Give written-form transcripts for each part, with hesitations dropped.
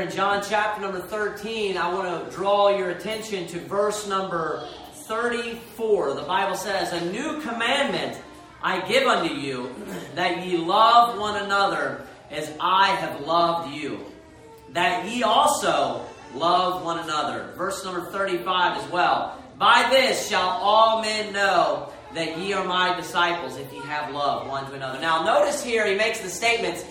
in John chapter number 13, I want to draw your attention to verse number 34. The Bible says, "A new commandment I give unto you, that ye love one another as I have loved you, that ye also love one another." Verse number 35 as well. "By this shall all men know that ye are my disciples, if ye have love one to another." Now notice here he makes the statement,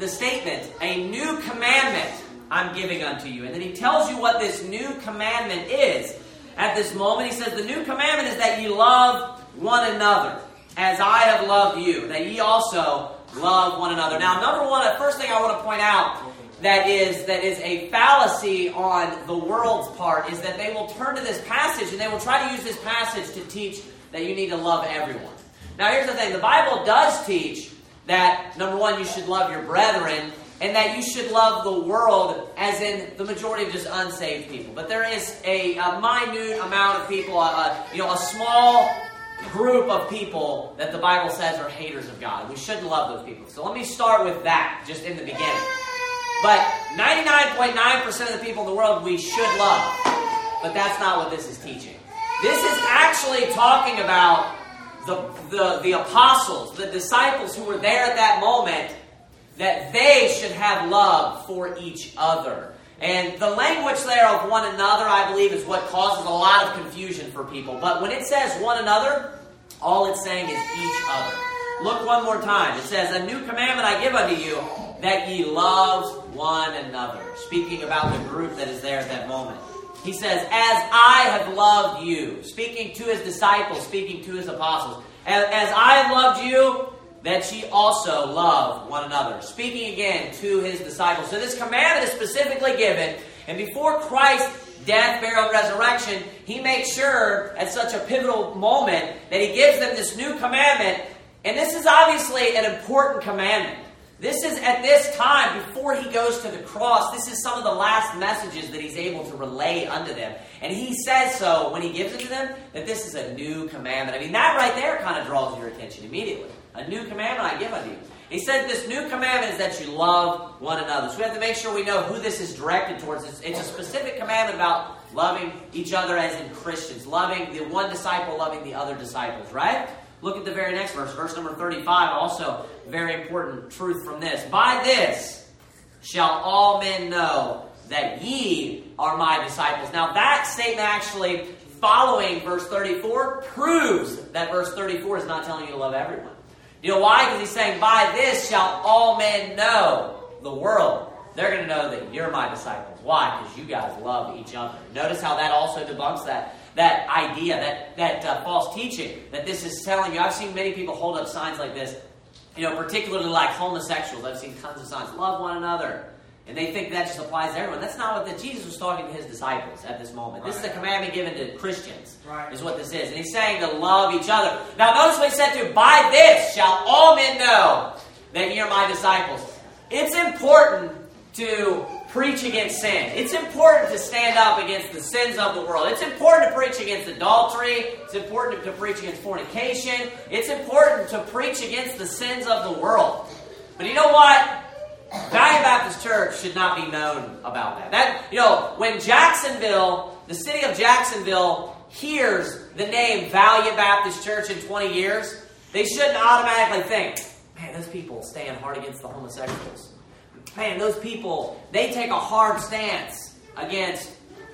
"A new commandment I'm giving unto you." And then he tells you what this new commandment is. At this moment he says, the new commandment is that ye love one another as I have loved you, that ye also love one another. Now, number one, the first thing I want to point out that is a fallacy on the world's part is that they will turn to this passage and they will try to use this passage to teach that you need to love everyone. Now, here's the thing. The Bible does teach that, number one, you should love your brethren and that you should love the world, as in the majority of just unsaved people. But there is a minute amount of people, a small group of people that the Bible says are haters of God. We shouldn't love those people. So let me start with that just in the beginning. But 99.9% of the people in the world we should love. But that's not what this is teaching. This is actually talking about the apostles, the disciples who were there at that moment, that they should have love for each other. And the language there of one another, I believe, is what causes a lot of confusion for people. But when it says one another, all it's saying is each other. Look one more time. It says, "A new commandment I give unto you, that ye love one another." Speaking about the group that is there at that moment. He says, "As I have loved you." Speaking to his disciples, speaking to his apostles. "As I have loved you, that ye also love one another." Speaking again to his disciples. So this commandment is specifically given, and before Christ's death, burial, and resurrection, he makes sure at such a pivotal moment that he gives them this new commandment. And this is obviously an important commandment. This is at this time, before he goes to the cross, this is some of the last messages that he's able to relay unto them. And he says so when he gives it to them, that this is a new commandment. I mean, that right there kind of draws your attention immediately. A new commandment I give unto you. He said this new commandment is that you love one another. So we have to make sure we know who this is directed towards. It's a specific commandment about loving each other as in Christians. Loving the one disciple, loving the other disciples, right? Look at the very next verse. Verse number 35, also very important truth from this. "By this shall all men know that ye are my disciples." Now that statement actually, following verse 34, proves that verse 34 is not telling you to love everyone. You know why? Because he's saying, "By this shall all men know," the world. They're going to know that you're my disciples. Why? Because you guys love each other. Notice how that also debunks that idea, that false teaching, that this is telling you. I've seen many people hold up signs like this, particularly like homosexuals. I've seen tons of signs, "Love one another." And they think that just applies to everyone. That's not what Jesus was talking to his disciples at this moment. Right. This is a commandment given to Christians, right, is what this is. And he's saying to love each other. Now notice what he said to, "By this shall all men know that ye are my disciples." It's important to preach against sin. It's important to stand up against the sins of the world. It's important to preach against adultery. It's important to preach against fornication. It's important to preach against the sins of the world. But you know what? Valiant Baptist Church should not be known about that. When Jacksonville, the city of Jacksonville, hears the name Valiant Baptist Church in 20 years, they shouldn't automatically think, "Man, those people stand hard against the homosexuals. Man, those people, they take a hard stance against,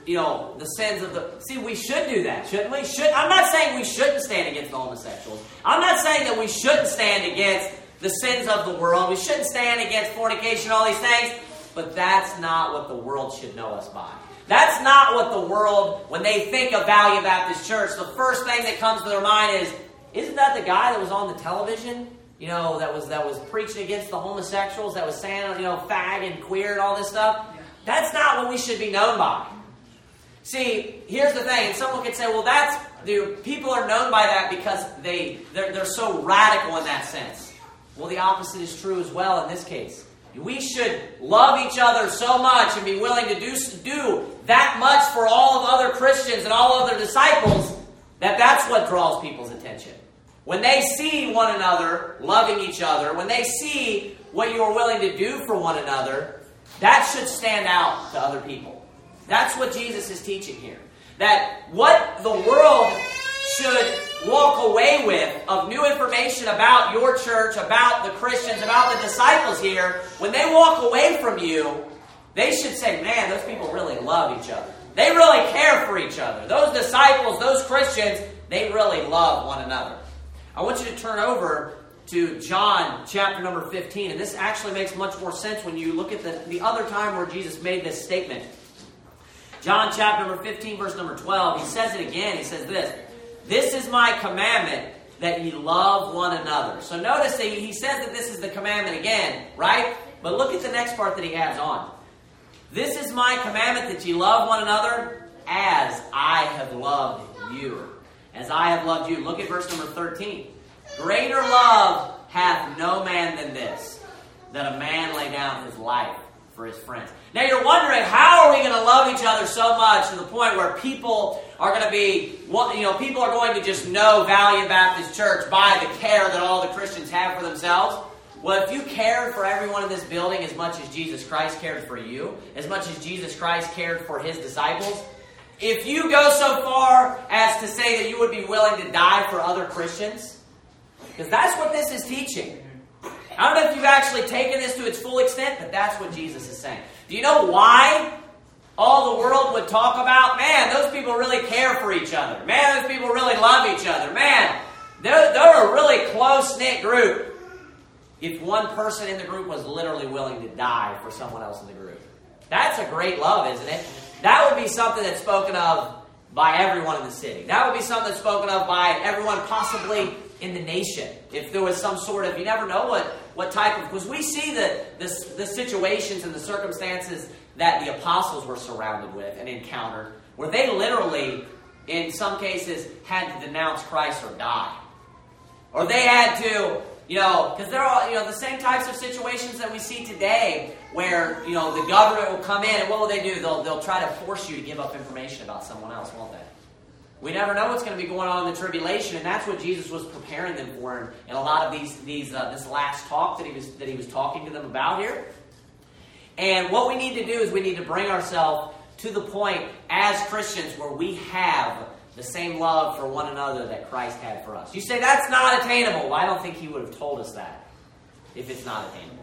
the sins of the..." See, we should do that, shouldn't we? I'm not saying we shouldn't stand against the homosexuals. I'm not saying that we shouldn't stand against the sins of the world. We shouldn't stand against fornication, all these things. But that's not what the world should know us by. That's not what the world, when they think of Valiant Baptist Church, the first thing that comes to their mind is, "Isn't that the guy that was on the television? That was preaching against the homosexuals, that was saying, fag and queer and all this stuff." That's not what we should be known by. See, here's the thing, and someone could say, "Well, people are known by that because they're so radical in that sense." Well, the opposite is true as well in this case. We should love each other so much and be willing to do that much for all of other Christians and all other disciples that's what draws people's attention. When they see one another loving each other, when they see what you are willing to do for one another, that should stand out to other people. That's what Jesus is teaching here. That what the world should walk away with of new information about your church, about the Christians, about the disciples here, when they walk away from you, they should say, man, those people really love each other. They really care for each other. Those disciples, those Christians, they really love one another. I want you to turn over to John chapter number 15. And this actually makes much more sense when you look at the other time where Jesus made this statement. John chapter number 15, verse number 12. He says it again. He says this. This is my commandment, that ye love one another. So notice that he says that this is the commandment again, right? But look at the next part that he adds on. This is my commandment, that ye love one another as I have loved you. As I have loved you. Look at verse number 13. Greater love hath no man than this, that a man lay down his life for his friends. Now you're wondering, how are we going to love each other so much to the point where people are going to be, people are going to just know Valiant Baptist Church by the care that all the Christians have for themselves? Well, if you cared for everyone in this building as much as Jesus Christ cared for you, as much as Jesus Christ cared for his disciples, if you go so far as to say that you would be willing to die for other Christians, because that's what this is teaching. I don't know if you've actually taken this to its full extent, but that's what Jesus is saying. Do you know why all the world would talk about, man, those people really care for each other. Man, those people really love each other. Man, they're a really close-knit group. If one person in the group was literally willing to die for someone else in the group. That's a great love, isn't it? That would be something that's spoken of by everyone in the city. That would be something that's spoken of by everyone possibly in the nation. If there was some sort of, you never know what type of, because we see the situations and the circumstances that the apostles were surrounded with and encountered, where they literally, in some cases, had to denounce Christ or die. Or they had to, because they're all, the same types of situations that we see today where, the government will come in and what will they do? They'll try to force you to give up information about someone else, won't they? We never know what's going to be going on in the tribulation, and that's what Jesus was preparing them for in a lot of this last talk that he was talking to them about here. And what we need to do is we need to bring ourselves to the point as Christians where we have the same love for one another that Christ had for us. You say, that's not attainable. Well, I don't think he would have told us that if it's not attainable.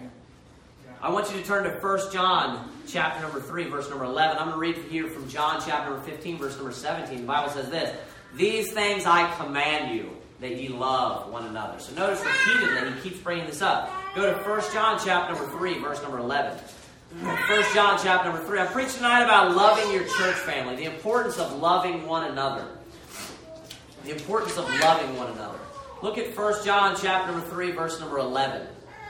I want you to turn to 1 John chapter number 3, verse number 11. I'm going to read here from John chapter number 15, verse number 17. The Bible says this, these things I command you, that ye love one another. So notice repeatedly, he keeps bringing this up. Go to 1 John chapter number 3, verse number 11. 1 John chapter number 3. I'm preaching tonight about loving your church family, the importance of loving one another. The importance of loving one another. Look at 1 John chapter number 3, verse number 11.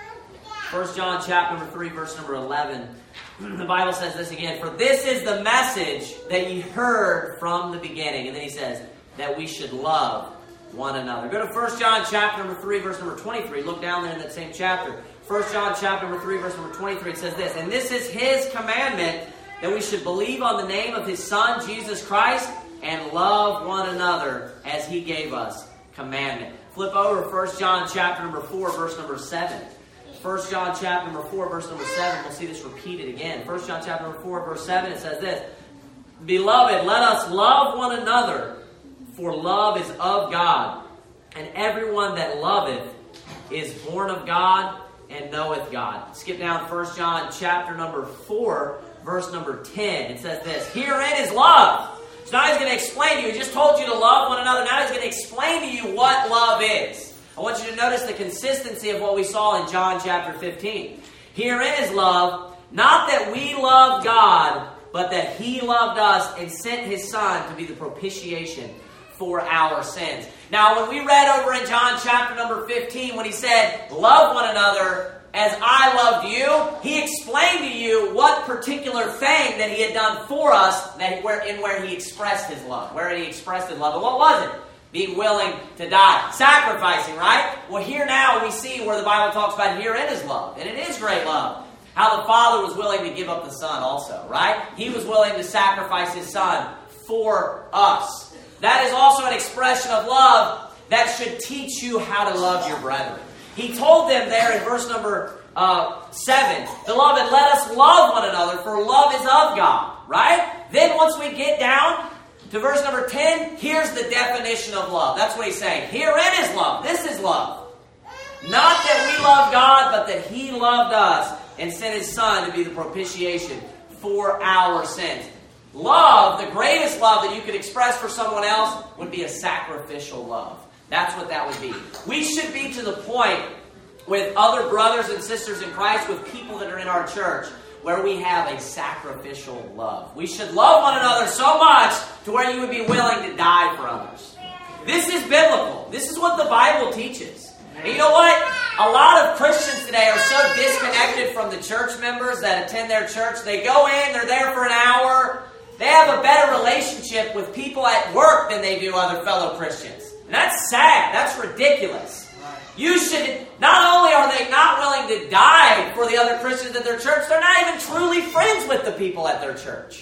1 John chapter number 3, verse number 11. The Bible says this again. For this is the message that ye heard from the beginning. And then he says that we should love one another. Go to 1 John chapter number 3, verse number 23. Look down there in that same chapter. 1 John chapter number 3, verse number 23. It says this. And this is his commandment, that we should believe on the name of his Son, Jesus Christ, and love one another as he gave us commandment. Flip over 1 John chapter number 4, verse number 7. 1 John chapter number 4, verse number 7. We'll see this repeated again. 1 John chapter number 4, verse 7. It says this. Beloved, let us love one another, for love is of God. And everyone that loveth is born of God and knoweth God. Skip down 1 John chapter number 4, verse number 10. It says this. Herein is love. So now he's going to explain to you. He just told you to love one another. Now he's going to explain to you what love is. I want you to notice the consistency of what we saw in John chapter 15. Herein is love, not that we love God, but that he loved us and sent his Son to be the propitiation for our sins. Now, when we read over in John chapter number 15, when he said, love one another as I loved you, he explained to you what particular thing that he had done for us, where he expressed his love. Where he expressed his love. And what was it? Being willing to die. Sacrificing, right? Well, here now we see where the Bible talks about herein is love. And it is great love. How the Father was willing to give up the Son also, right? He was willing to sacrifice his Son for us. That is also an expression of love that should teach you how to love your brethren. He told them there in verse number 7. Beloved, let us love one another, for love is of God. Right? Then once we get down to verse number 10, here's the definition of love. That's what he's saying. Herein is love. This is love. Not that we love God, but that He loved us and sent His Son to be the propitiation for our sins. Love, the greatest love that you could express for someone else, would be a sacrificial love. That's what that would be. We should be to the point with other brothers and sisters in Christ, with people that are in our church, where we have a sacrificial love. We should love one another so much to where you would be willing to die for others. This is biblical. This is what the Bible teaches. And you know what? A lot of Christians today are so disconnected from the church members that attend their church. They go in, they're there for an hour. They have a better relationship with people at work than they do other fellow Christians. And that's sad. That's ridiculous. You should, not only are they not willing to die for the other Christians at their church, they're not even truly friends with the people at their church.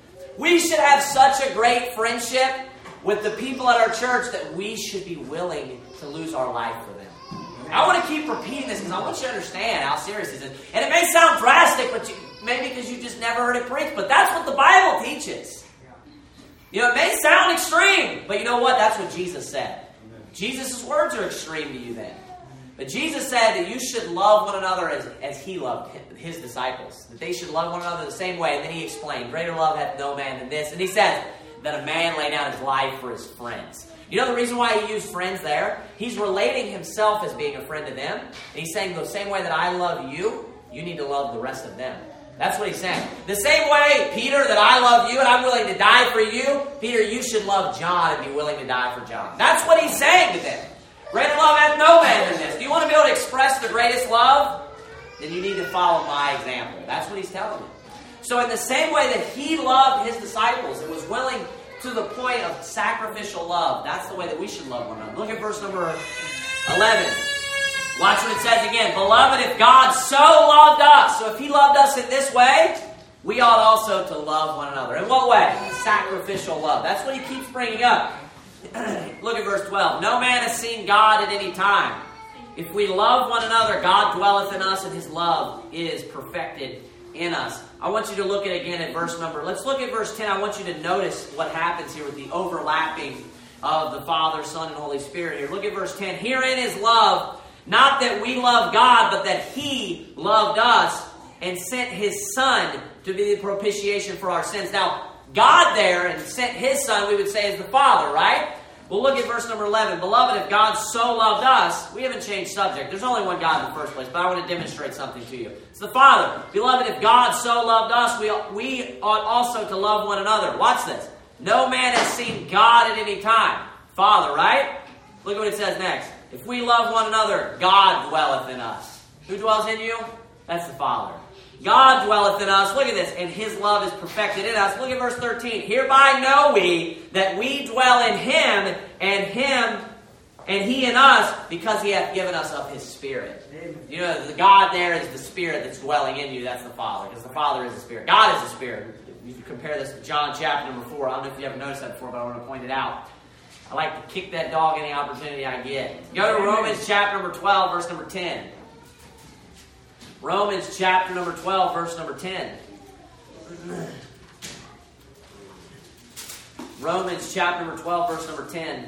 We should have such a great friendship with the people at our church that we should be willing to lose our life for them. I want to keep repeating this because I want you to understand how serious this is. And it may sound drastic, but maybe because you just never heard it preached, but that's what the Bible teaches. You know, it may sound extreme, but you know what? That's what Jesus said. Jesus' words are extreme to you then. But Jesus said that you should love one another as He loved His disciples. That they should love one another the same way. And then He explained, greater love hath no man than this. And He says that a man lay down his life for his friends. You know the reason why He used friends there? He's relating Himself as being a friend to them. And He's saying the same way that I love you, you need to love the rest of them. That's what He's saying. The same way, Peter, that I love you and I'm willing to die for you, Peter, you should love John and be willing to die for John. That's what He's saying to them. Greater love hath no man than this. Do you want to be able to express the greatest love? Then you need to follow my example. That's what He's telling you. So in the same way that He loved His disciples and was willing to the point of sacrificial love, that's the way that we should love one another. Look at verse number 11. Watch what it says again. Beloved, if God so loved us, so if He loved us in this way, we ought also to love one another. In what way? Sacrificial love. That's what He keeps bringing up. Look at verse 12. No man has seen God at any time. If we love one another, God dwelleth in us, and His love is perfected in us. I want you to look at verse number. Let's look at verse 10. I want you to notice what happens here with the overlapping of the Father, Son, and Holy Spirit here. Look at verse 10. Herein is love, not that we love God, but that He loved us and sent His Son to be the propitiation for our sins. Now, God there and sent His Son, we would say, is the Father, right? Well, look at verse number 11. Beloved, if God so loved us, we haven't changed subject. There's only one God in the first place, but I want to demonstrate something to you. It's the Father. Beloved, if God so loved us, we ought also to love one another. Watch this. No man has seen God at any time. Father, right? Look at what it says next. If we love one another, God dwelleth in us. Who dwells in you? That's the Father. God dwelleth in us. Look at this. And His love is perfected in us. Look at verse 13. Hereby know we that we dwell in Him and He in us, because He hath given us of His Spirit. Amen. You know, the God there is the Spirit that's dwelling in you. That's the Father. Because the Father is the Spirit. God is the Spirit. You can compare this to John chapter number 4. I don't know if you ever noticed that before, but I want to point it out. I like to kick that dog any opportunity I get. Go to Romans chapter number 12, verse number 10. Romans chapter number 12, verse number 10. Romans chapter number 12, verse number 10.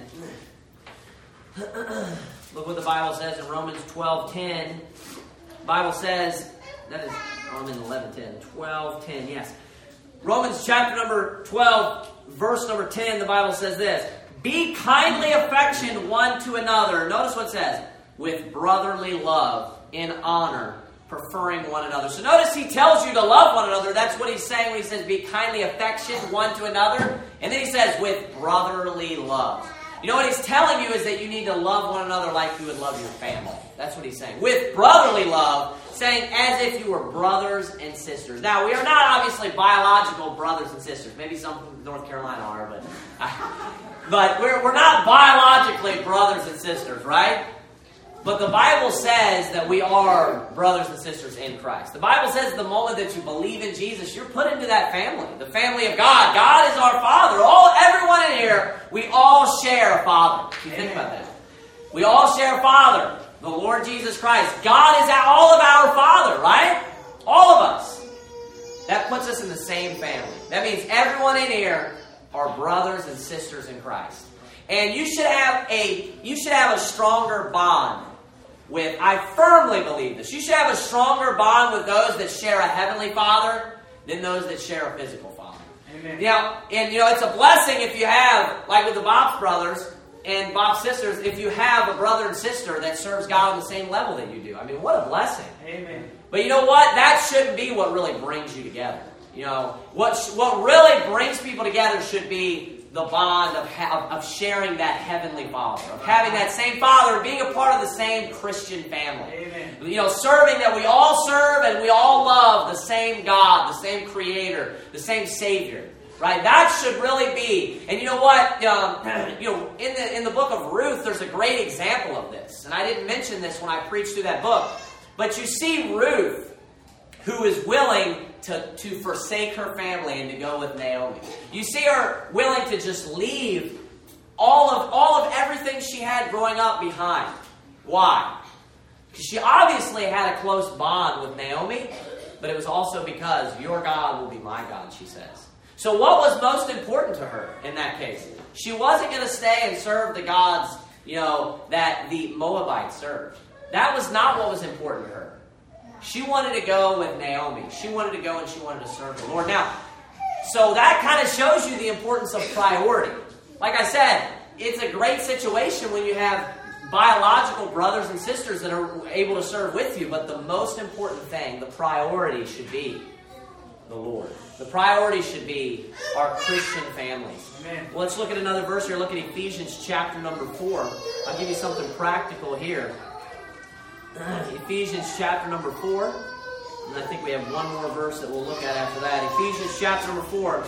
Look what the Bible says in Romans 12:10. The Bible says, I'm in 11:10. 12:10, yes. Romans chapter number 12, verse number 10, the Bible says this. Be kindly affectioned one to another. Notice what it says. With brotherly love, in honor, preferring one another. So notice He tells you to love one another. That's what He's saying when He says be kindly affectioned one to another. And then He says with brotherly love. You know what He's telling you is that you need to love one another like you would love your family. That's what He's saying. With brotherly love, saying as if you were brothers and sisters. Now, we are not obviously biological brothers and sisters. Maybe some from North Carolina are, but we're not biologically brothers and sisters, right? But the Bible says that we are brothers and sisters in Christ. The Bible says the moment that you believe in Jesus, you're put into that family. The family of God. God is our Father. Everyone in here, we all share a Father. If you think about that. We all share a Father. the Lord Jesus Christ. God is all of our Father, right? All of us. That puts us in the same family. That means everyone in here are brothers and sisters in Christ. And you should have a stronger bond with, I firmly believe this, you should have a stronger bond with those that share a heavenly Father than those that share a physical Father. Amen. Now, and it's a blessing if you have, like with the Bob's brothers and Bob's sisters, if you have a brother and sister that serves God on the same level that you do. I mean, what a blessing. Amen. But you know what? That shouldn't be what really brings you together. What really brings people together should be the bond of sharing that heavenly Father, of having that same Father, being a part of the same Christian family. Amen. Serving that we all serve and we all love the same God, the same Creator, the same Savior. Right? That should really be. And you know what? In the book of Ruth, there's a great example of this. And I didn't mention this when I preached through that book. But you see Ruth, who is willing to forsake her family and to go with Naomi. You see her willing to just leave all of everything she had growing up behind. Why? Because she obviously had a close bond with Naomi, but it was also because your God will be my God, she says. So what was most important to her in that case? She wasn't going to stay and serve the gods, that the Moabites served. That was not what was important to her. She wanted to go with Naomi. She wanted to go and she wanted to serve the Lord. Now, so that kind of shows you the importance of priority. Like I said, it's a great situation when you have biological brothers and sisters that are able to serve with you. But the most important thing, the priority should be the Lord. The priority should be our Christian families. Amen. Well, let's look at another verse here. Look at Ephesians chapter number 4. I'll give you something practical here. Ephesians chapter number 4. And I think we have one more verse that we'll look at after that. Ephesians chapter number 4.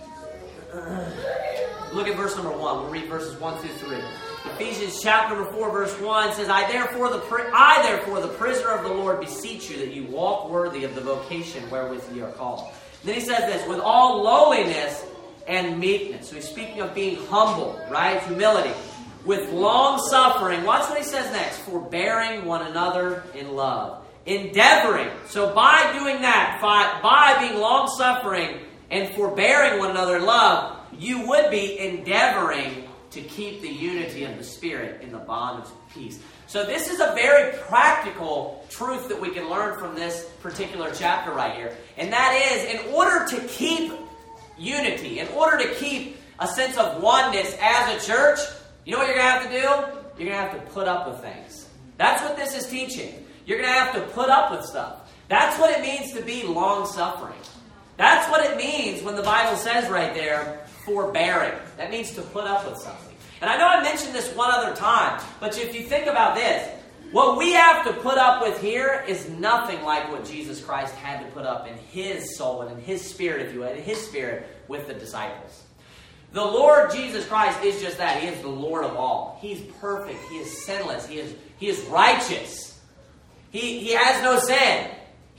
Look at verse number 1. We'll read verses 1 through 3. Ephesians chapter number 4, verse 1 says, I therefore, the prisoner of the Lord, beseech you that you walk worthy of the vocation wherewith ye are called. And then he says this, with all lowliness and meekness. So he's speaking of being humble, right? Humility. With long suffering. Watch what he says next. Forbearing one another in love. Endeavoring. So by doing that, by being long suffering and forbearing one another in love, you would be endeavoring to keep the unity of the Spirit in the bond of peace. So this is a very practical truth that we can learn from this particular chapter right here. And that is, in order to keep unity, in order to keep a sense of oneness as a church, you know what you're going to have to do? You're going to have to put up with things. That's what this is teaching. You're going to have to put up with stuff. That's what it means to be long-suffering. That's what it means when the Bible says right there, forbearing. That means to put up with something. And I know I mentioned this one other time, but if you think about this, what we have to put up with here is nothing like what Jesus Christ had to put up in His soul and in His spirit, if you will, in His spirit with the disciples. The Lord Jesus Christ is just that. He is the Lord of all. He's perfect. He is sinless. He is righteous. He has no sin.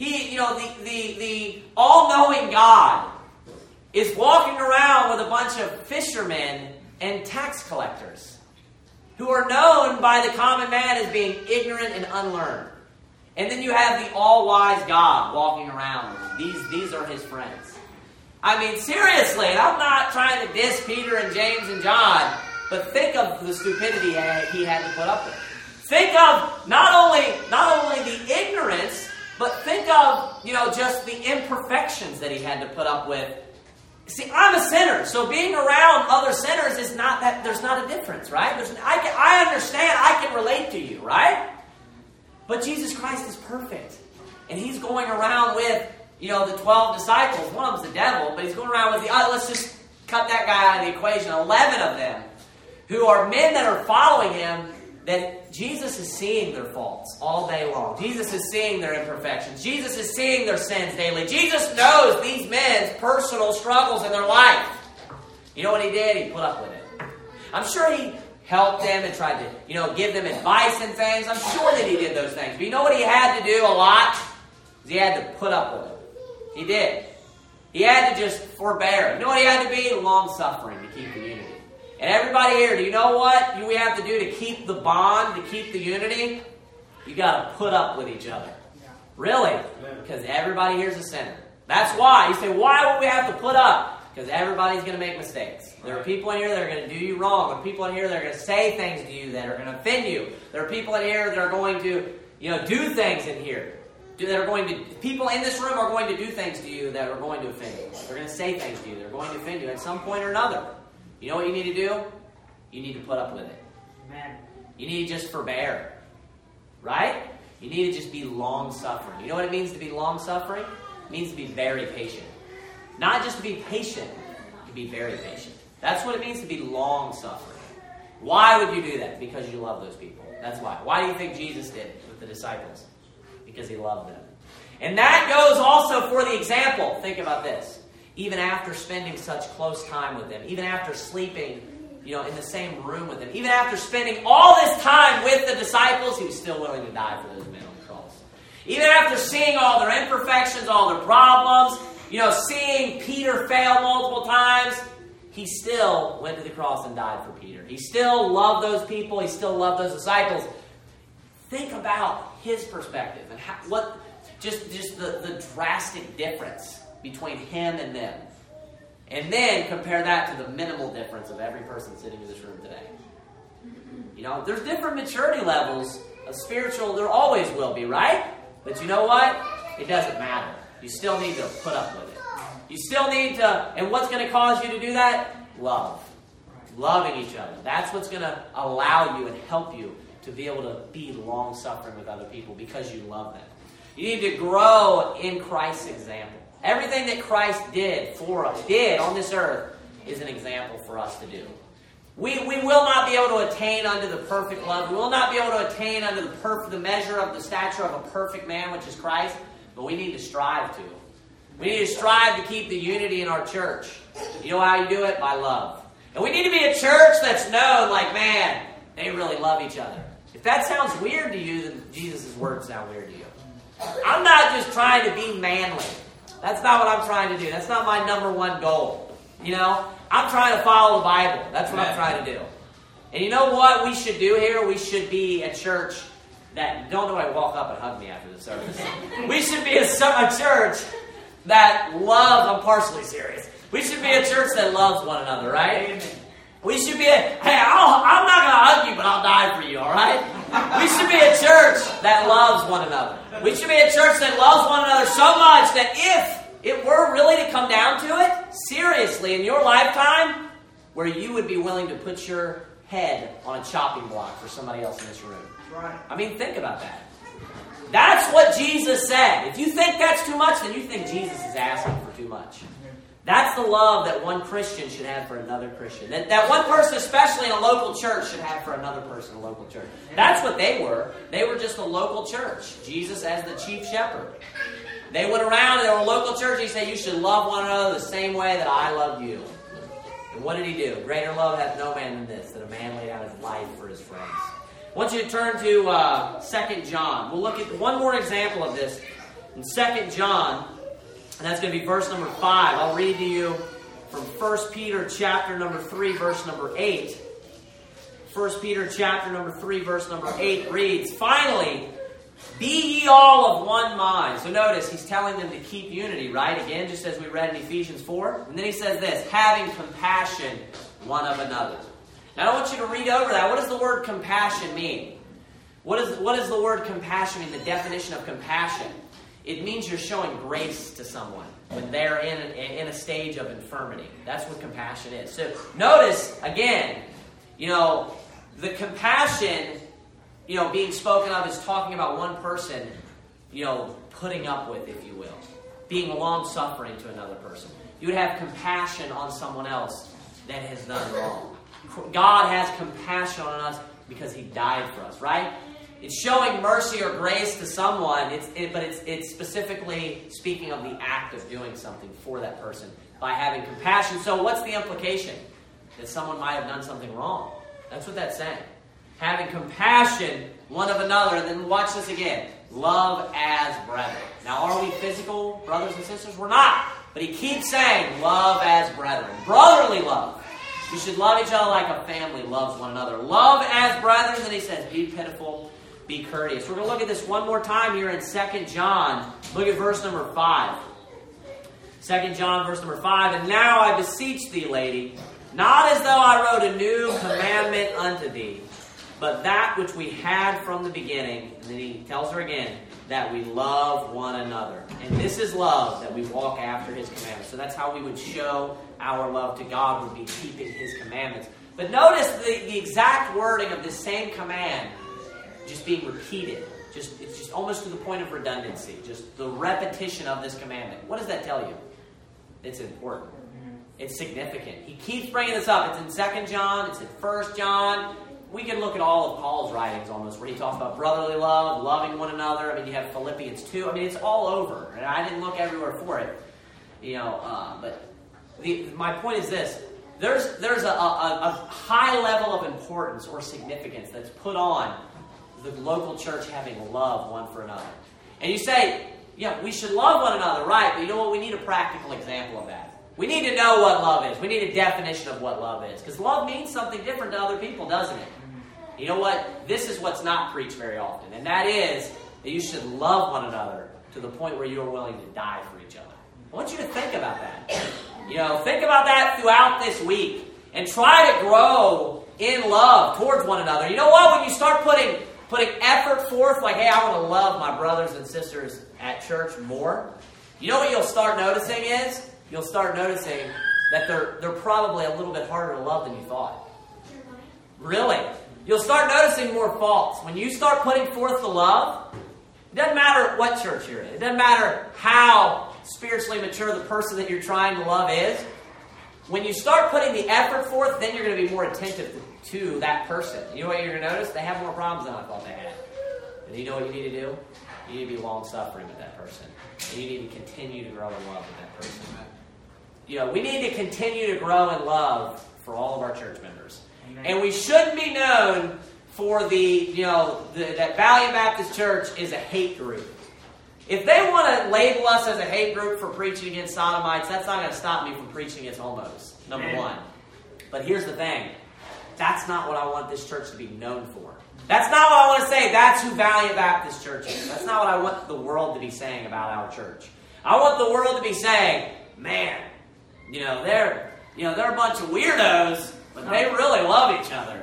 The all-knowing God is walking around with a bunch of fishermen and tax collectors who are known by the common man as being ignorant and unlearned. And then you have the all-wise God walking around. These are His friends. I mean, seriously, and I'm not trying to diss Peter and James and John, but think of the stupidity he had to put up with. Think of not only the ignorance, but think of, just the imperfections that he had to put up with. See, I'm a sinner, so being around other sinners is not that, there's not a difference, right? I understand, I can relate to you, right? But Jesus Christ is perfect. And He's going around with, the 12 disciples. One of them's the devil, but He's going around with let's just cut that guy out of the equation. 11 of them, who are men that are following Him, that Jesus is seeing their faults all day long. Jesus is seeing their imperfections. Jesus is seeing their sins daily. Jesus knows these men's personal struggles in their life. You know what He did? He put up with it. I'm sure He helped them and tried to, give them advice and things. I'm sure that He did those things. But you know what He had to do a lot? He had to put up with it. He did. He had to just forbear. You know what He had to be? Long-suffering to keep the unity. And everybody here, do you know what we have to do to keep the bond, to keep the unity? you got to put up with each other. Really? Because everybody here's a sinner. That's why. You say, why would we have to put up? Because everybody's going to make mistakes. There are people in here that are going to do you wrong. There are people in here that are going to say things to you that are going to offend you. There are people in here that are going to, do things in here. People in this room are going to do things to you that are going to offend you. They're going to say things to you that are going to offend you at some point or another. You know what you need to do? You need to put up with it. Amen. You need to just forbear. Right? You need to just be long-suffering. You know what it means to be long-suffering? It means to be very patient. Not just to be patient, to be very patient. That's what it means to be long-suffering. Why would you do that? Because you love those people. That's why. Why do you think Jesus did with the disciples? Because he loved them. And that goes also for the example. Think about this. Even after spending such close time with them, even after sleeping, in the same room with them, even after spending all this time with the disciples, he was still willing to die for those men on the cross. Even after seeing all their imperfections, all their problems, seeing Peter fail multiple times, he still went to the cross and died for Peter. He still loved those people. He still loved those disciples. Think about his perspective and the drastic difference between him and them. And then compare that to the minimal difference of every person sitting in this room today. There's different maturity levels of spiritual. There always will be, right? But you know what? It doesn't matter. You still need to put up with it. You still need to, and what's going to cause you to do that? Love. Loving each other. That's what's going to allow you and help you to be able to be long-suffering with other people because you love them. You need to grow in Christ's example. Everything that Christ did for us, did on this earth, is an example for us to do. We will not be able to attain unto the perfect love. We will not be able to attain unto the measure of the stature of a perfect man, which is Christ, but we need to strive to. We need to strive to keep the unity in our church. You know how you do it? By love. And we need to be a church that's known like, man, they really love each other. If that sounds weird to you, then Jesus' words sound weird to you. I'm not just trying to be manly. That's not what I'm trying to do. That's not my number one goal. I'm trying to follow the Bible. That's what I'm trying to do. And you know what we should do here? We should be a church that, don't nobody walk up and hug me after the service. We should be a church that loves, I'm partially serious. We should be a church that loves one another, right? Amen. We should be I'm not going to hug you, but I'll die for you, all right? We should be a church that loves one another. We should be a church that loves one another so much that if it were really to come down to it, seriously, in your lifetime, where you would be willing to put your head on a chopping block for somebody else in this room. Right. I mean, think about that. That's what Jesus said. If you think that's too much, then you think Jesus is asking for too much. That's the love that one Christian should have for another Christian. That one person, especially in a local church, should have for another person in a local church. That's what they were. They were just a local church. Jesus as the chief shepherd. They went around, they were a local church. He said, you should love one another the same way that I love you. And what did he do? Greater love hath no man than this, that a man laid out his life for his friends. I want you to turn to 2 John. We'll look at one more example of this in 2 John. And that's going to be verse number 5. I'll read to you from 1 Peter chapter number 3, verse number 8. 1 Peter chapter number 3, verse number 8 reads, finally, be ye all of one mind. So notice, he's telling them to keep unity, right? Again, just as we read in Ephesians 4. And then he says this, having compassion one of another. Now I want you to read over that. What does the word compassion mean? What does the word compassion mean? The definition of compassion. It means you're showing grace to someone when they're in a stage of infirmity. That's what compassion is. So notice, again, the compassion, being spoken of is talking about one person, putting up with, if you will. Being long-suffering to another person. You would have compassion on someone else that has done wrong. God has compassion on us because He died for us, right? It's showing mercy or grace to someone, but it's specifically speaking of the act of doing something for that person by having compassion. So what's the implication? That someone might have done something wrong. That's what that's saying. Having compassion one of another. And then watch this again. Love as brethren. Now, are we physical brothers and sisters? We're not. But he keeps saying love as brethren. Brotherly love. We should love each other like a family loves one another. Love as brethren. Then he says, be pitiful. be courteous. We're going to look at this one more time here in 2 John. Look at verse number 5. 2 John, verse number 5. And now I beseech thee, lady, not as though I wrote a new commandment unto thee, but that which we had from the beginning. And then he tells her again, that we love one another. And this is love, that we walk after his commandments. So that's how we would show our love to God, would be keeping his commandments. But notice the exact wording of this same command just being repeated. It's just almost to the point of redundancy. Just the repetition of this commandment. What does that tell you? It's important. It's significant. He keeps bringing this up. It's in 2 John. It's in 1 John. We can look at all of Paul's writings almost, where he talks about brotherly love, loving one another. I mean, you have Philippians 2. I mean, it's all over. And I didn't look everywhere for it. But my point is this. There's a high level of importance or significance that's put on the local church having love one for another. And you say, yeah, we should love one another, right? But you know what? We need a practical example of that. We need to know what love is. We need a definition of what love is. Because love means something different to other people, doesn't it? You know what? This is what's not preached very often. And that is that you should love one another to the point where you are willing to die for each other. I want you to think about that. Think about that throughout this week. And try to grow in love towards one another. You know what? When you start putting effort forth, like, hey, I want to love my brothers and sisters at church more. You know what you'll start noticing is? You'll start noticing that they're probably a little bit harder to love than you thought. Really. You'll start noticing more faults. When you start putting forth the love, it doesn't matter what church you're in. It doesn't matter how spiritually mature the person that you're trying to love is. When you start putting the effort forth, then you're going to be more attentive to that person. You know what you're going to notice? They have more problems than I thought they had. And you know what you need to do? You need to be long-suffering with that person. And you need to continue to grow in love with that person. We need to continue to grow in love for all of our church members. Amen. And we shouldn't be known for that Valiant Baptist Church is a hate group. If they want to label us as a hate group for preaching against sodomites, that's not going to stop me from preaching against homos, number one. But here's the thing. That's not what I want this church to be known for. That's not what I want to say. That's who Valiant Baptist Church is. That's not what I want the world to be saying about our church. I want the world to be saying, man, they're a bunch of weirdos, but they really love each other.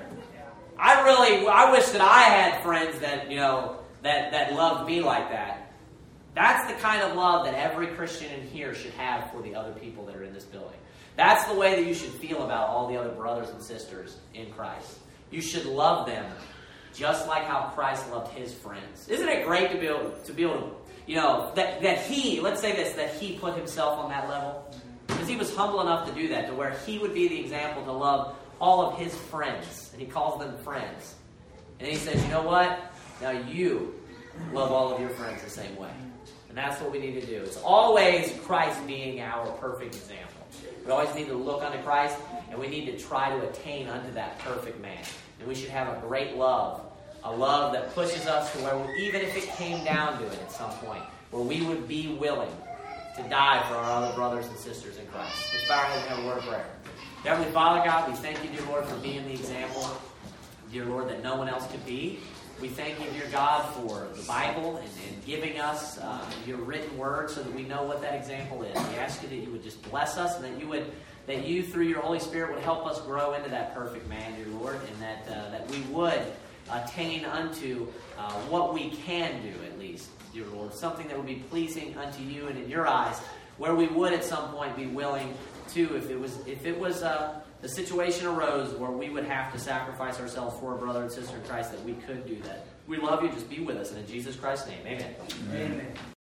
I wish that I had friends that that loved me like that. That's the kind of love that every Christian in here should have for the other people that are in this building. That's the way that you should feel about all the other brothers and sisters in Christ. You should love them just like how Christ loved his friends. Isn't it great to be able to, that he, let's say this, that he put himself on that level? Because he was humble enough to do that, to where he would be the example to love all of his friends. And he calls them friends. And he says, you know what? Now you love all of your friends the same way. And that's what we need to do. It's always Christ being our perfect example. We always need to look unto Christ, and we need to try to attain unto that perfect man. And we should have a great love, a love that pushes us to where, even if it came down to it at some point, where we would be willing to die for our other brothers and sisters in Christ. Let's bow our heads and have a word of prayer. Heavenly Father, God, we thank you, dear Lord, for being the example, dear Lord, that no one else could be. We thank you, dear God, for the Bible and giving us your written word so that we know what that example is. We ask you that you would just bless us, and that you through your Holy Spirit would help us grow into that perfect man, dear Lord, and that we would attain unto what we can do, at least, dear Lord, something that would be pleasing unto you and in your eyes, where we would at some point be willing to, if it was the situation arose where we would have to sacrifice ourselves for a brother and sister in Christ, that we could do that. We love you. Just be with us. And in Jesus Christ's name, amen. Amen.